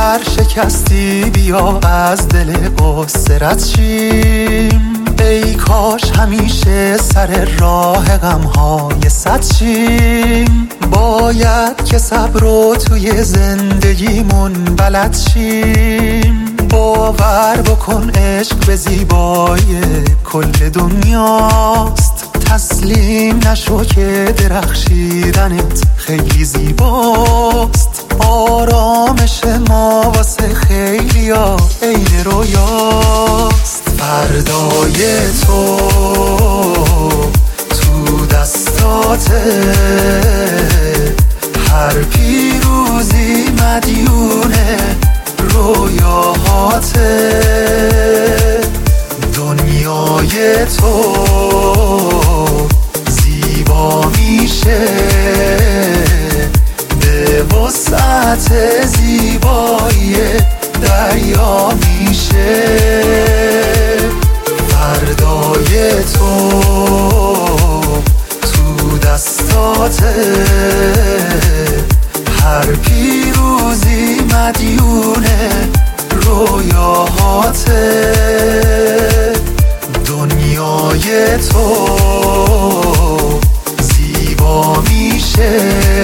ور شکستی بیا از دل قصه رد شیم. ای کاش همیشه سر راه غم‌های صد شیم. باید که صبر رو توی زندگیمون بلد شیم. باور بکن عشق به زیبایی کل دنیاست. تسلیم نشو که درخشیدنت خیلی زیباست. آرامش ما واسه خیلیا عین رویاست. فردای تو دستاته، هر پیروزی مدیونه رویاهاته. دنیای تو زیبا میشه به وسعت زیبایی دریا میشه. فردای تو دستاته، هر پیروزی مدیونه رویاهاته. دنیای تو زیبا میشه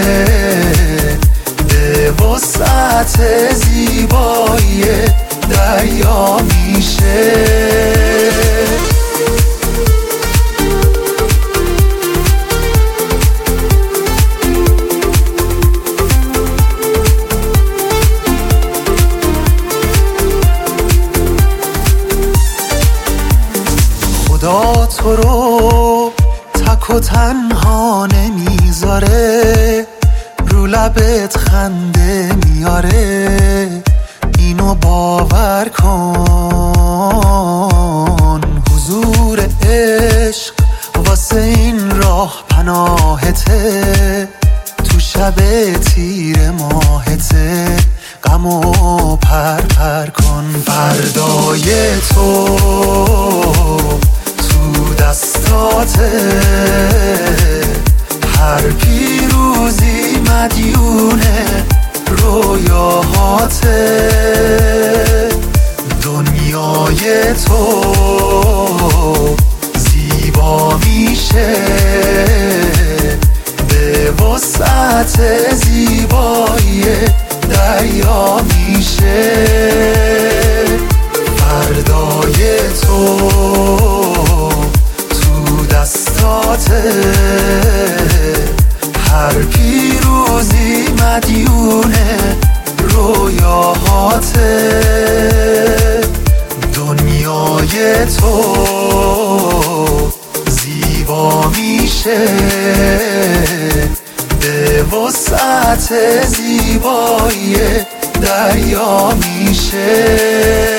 به وسعت زیبایی دریا میشه. خدا تو رو تک و تنها نمیذاره، رو لبت خنده میاره. اینو باور کن، حضور عشق واسه این راه پناهته. تو شب تیر ماهته غمو پر کن. فردای تو دستاته، هر پیروزی مدیونه رویاهاته. دنیای تو زیبا میشه به وسعت زیبایی دریا میشه. فردای تو دستاته، هر پیروزی مدیونه رویاهاته. دنیای تو زیبا میشه به وسعت زیبایی دریا میشه.